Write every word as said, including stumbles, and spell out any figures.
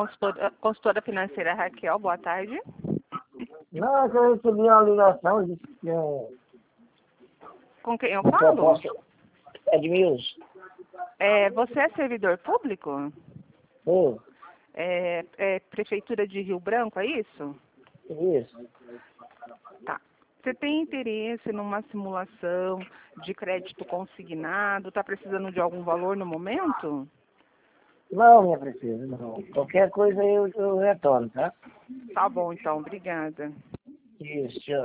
consultora, consultora financeira Raquel, boa tarde. Não, eu recebi uma ligação, disse que é Com quem eu uma falo? proposta. Edmilson. É, você é servidor público? Sim, É, é Prefeitura de Rio Branco, é isso? isso. Tá. Você tem interesse numa simulação de crédito consignado? Está precisando de algum valor no momento? Não, minha princesa, não. Qualquer coisa eu, eu retorno, tá? Tá bom, então. Obrigada. Isso, tchau.